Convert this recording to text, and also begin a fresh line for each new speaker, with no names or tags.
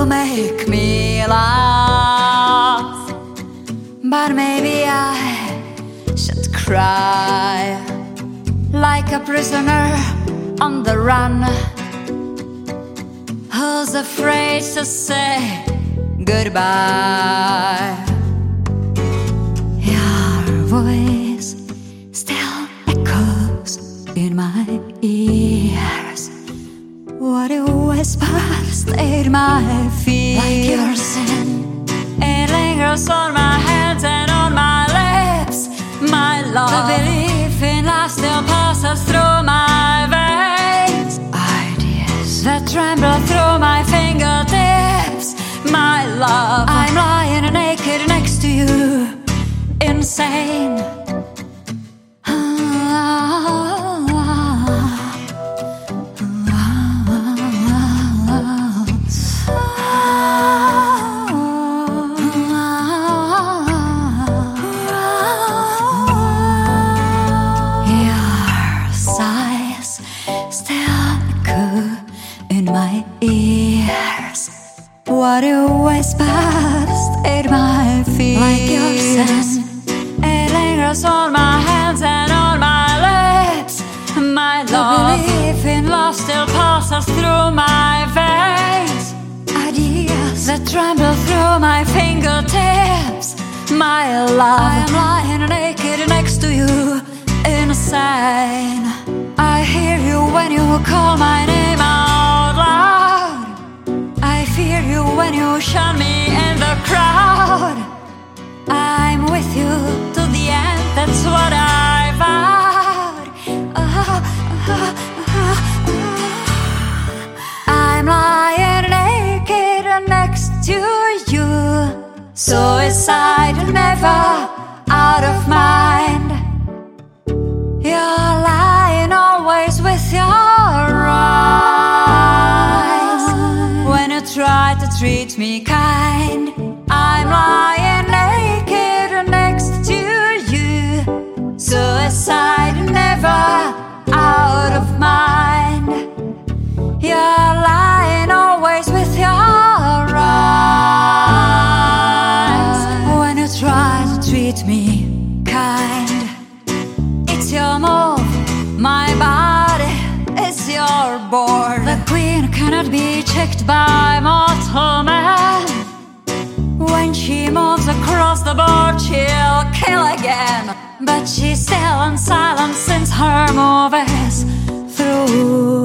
make me laugh, but maybe I should cry like a prisoner on the run, who's afraid to say goodbye. Your voice still echoes in my ears. What it whispers in my fears, like your sin. It lingers on my hands and on my lips. My love, the belief in love still passes through my veins. Ideas that tremble through my fingertips. My love, I'm lying naked next to you, insane. In my ears, what it whispers in my fears, like your sin. It lingers on my hands and on my lips. My love, the belief in love still passes through my veins. Ideas that tremble through my fingertips. My love, I am lying naked next to you, insane. I hear you when you call my name out loud. I fear you when you shun me in the crowd. I'm with you to the end, that's what I vowed. I'm lying naked next to you. Suicide never out of mind. You're lying always with your eyes. When you try to treat me kind, I'm lying naked next to you. Suicide never out of mind. You're lying always with your eyes. When you try to treat me kind, it's your move, my body is your board. The queen cannot be checked by mortal man. When she moves across the board, she'll kill again. But she's still in silence since her move is through.